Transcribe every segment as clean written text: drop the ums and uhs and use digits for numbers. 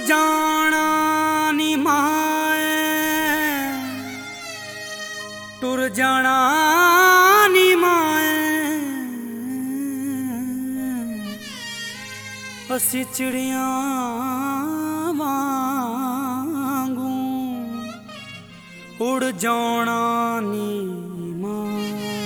जाना नी माए, टुर जाना नी माए, असी चिड़ियां वांगू उड़ जाना नी माए।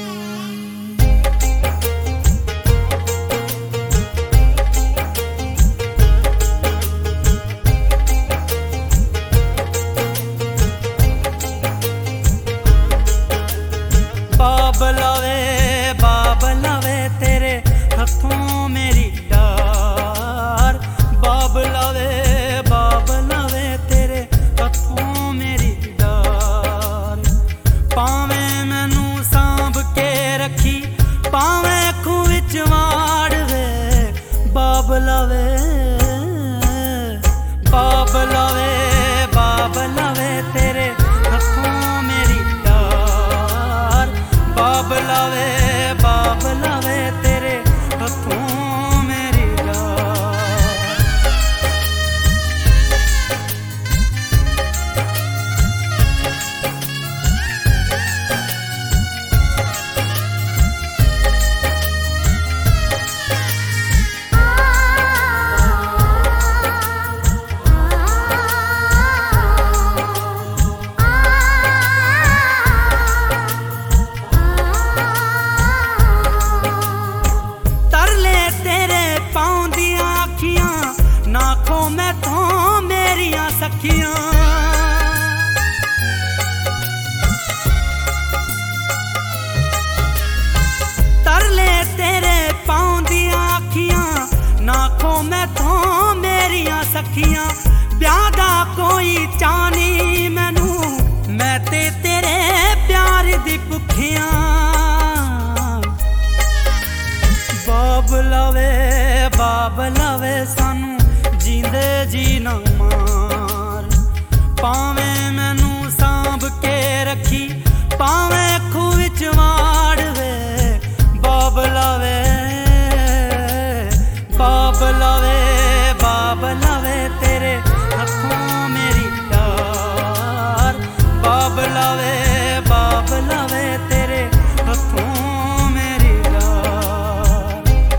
बाबलावे तेरे हथों मेरी डार, बाबलावे तेरे हथों मेरी डार। पावे मैनू सांभ के रखी, पावे खूह विच वाड़ वे। बाबलावे तेरे हथों मेरी डार, बाबलावे तेरे हथों मेरी डार। नाखों में तो मेरिया सखियां, तरले तेरे पाँव दियां अखियां, नाखों में तो मेरिया सखियां। प्यादा कोई चानी मैनू, मैं ते तेरे प्यार दी भुखियां। बाबलावे सानू जींदे जी ना मार। पावे मैनू सांभ के रखी, पावे खूह विच वाड़ वे। बाबलावे तेरे हथों मेरी डार, बाबलावे तेरे हथों मेरी डार।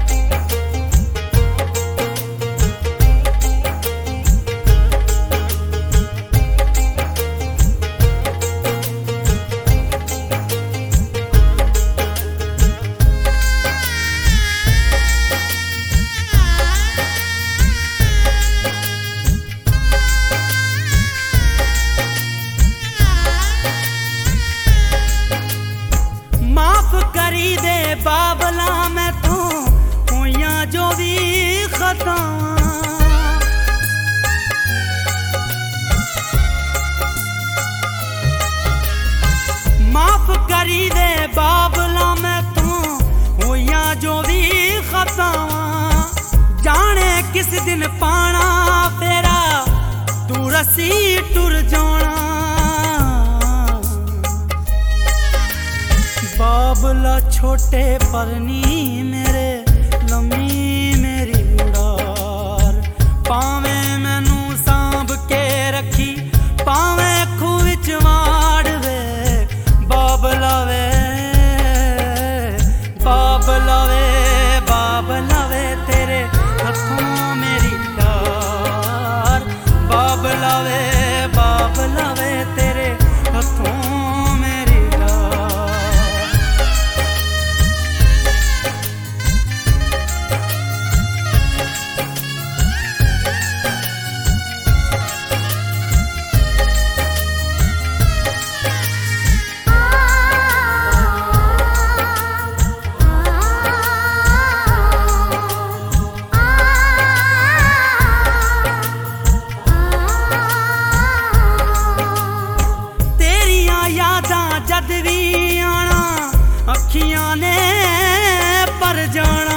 करी दे बाबला मैं तू होइयां जो भी खता, माफ करी दे बाबला मैं तू होइयां जो भी खता। जाने किस दिन पाना फेरा, तू रसी टुर जाना। बाबला छोटे परनी मेरे, लम्मी मेरी उड़ार। पावे मैनू सांभ के रखी, पावे खूह विच वाड़ वे। बाबलावे तेरे हथों मेरी डार, बाबलावे तेरे हथों मेरी डार। जद भी आना अखियां ने पर जाना।